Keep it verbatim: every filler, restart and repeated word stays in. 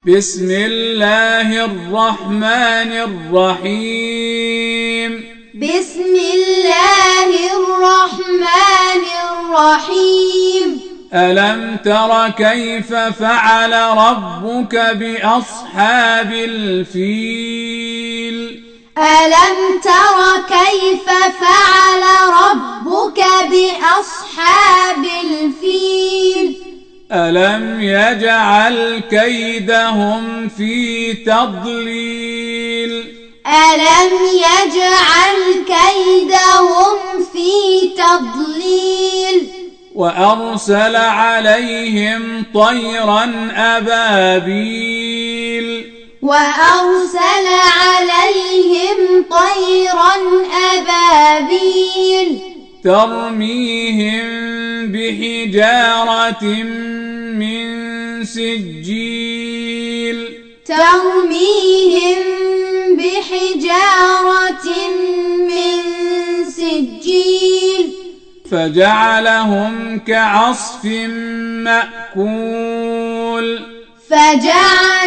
بسم الله الرحمن الرحيم بسم الله الرحمن الرحيم ألم تر كيف فعل ربك بأصحاب الفيل ألم تر كيف فعل ربك بأصحاب الفيل ألم يجعل كيدهم في تضليل ألم يجعل كيدهم في تضليل وأرسل عليهم طيرا أبابيل وأرسل عليهم طيرا أبابيل ترميهم بحجارة من سجيل ترميهم بحجارة من سجيل فجعلهم كعصف مأكول فجعل